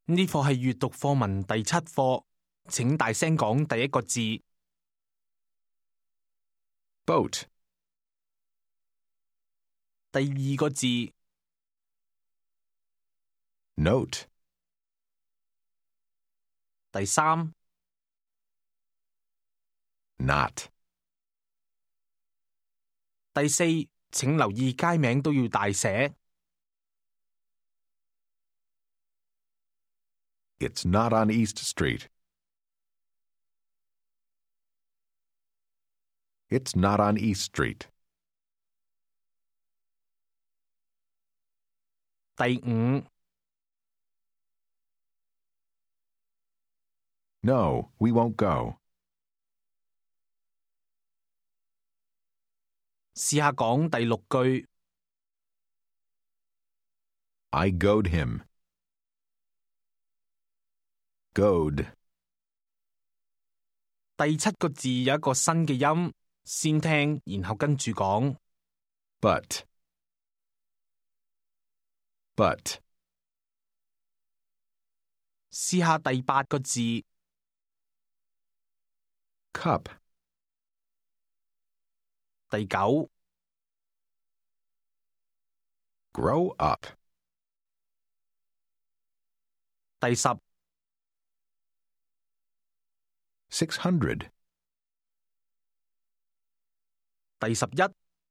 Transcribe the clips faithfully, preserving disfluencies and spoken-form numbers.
呢課係閱讀課文第七課，請大聲講第一個字。 boat, 第二個字， note, 第三、 not, 第四，請留意街名都要大寫。 it's not on East Street. It's not on East Street. 第五， No, we won't go. 試下講第六句。 I goad him. Goad. 第七個字有一個新嘅音，先聽，然後跟住講。 But. But. 試下第八個字。 Cup. 第九。 Grow up. 第十。 Six hundred. 第十一。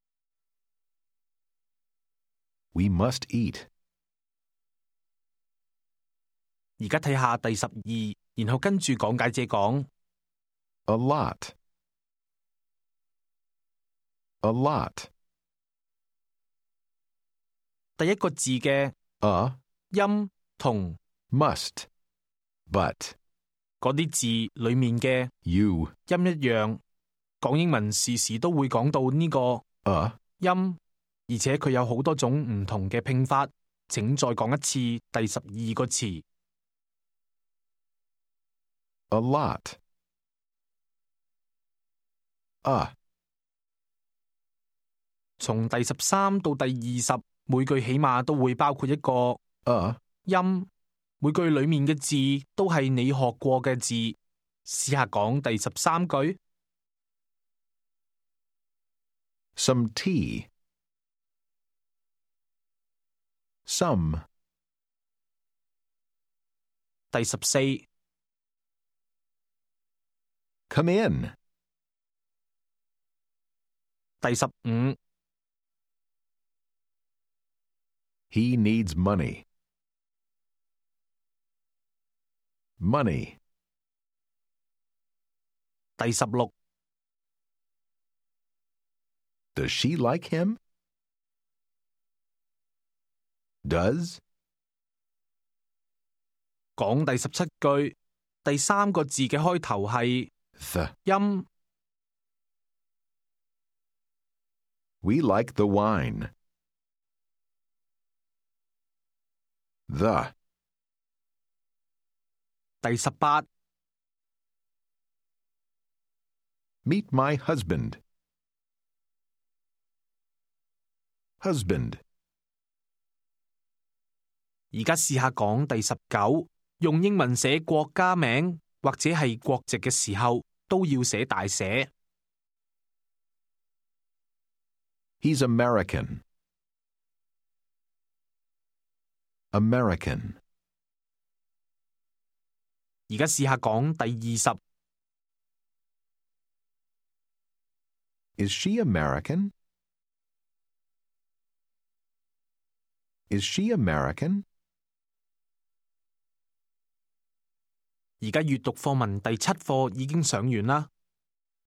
We must eat. 而家睇下第十二，然後跟住講解者講。 A lot. A lot. 第一個字嘅 A. 音同 Must. But. 嗰啲字裡面嘅 You. 音一樣，講英文時時都會講到呢個 A. 音，而且佢有好多種唔同嘅拼法。請再講一次第十二個詞。 A lot. A. 從第十三到第二十，每句起碼都會包括一個 A. 音，每句裡面嘅字都係你學過嘅字。試下講第十三句。 Some tea. Some. 第十四。 Come in. 第十五。 He needs money. Money. 第十六。 Does she like him? Does. 講第十七句，第三個字嘅開頭係 The. 音。 We like the wine. The. 第十八。 Meet my husband. Husband. 而家試下講第十九，用英文寫國家名或者係國籍嘅時候，都要寫大寫。 He's American. American. 而家試下講第二十。 Is she American? Is she American? 而家閱讀課文第七課已經上完啦。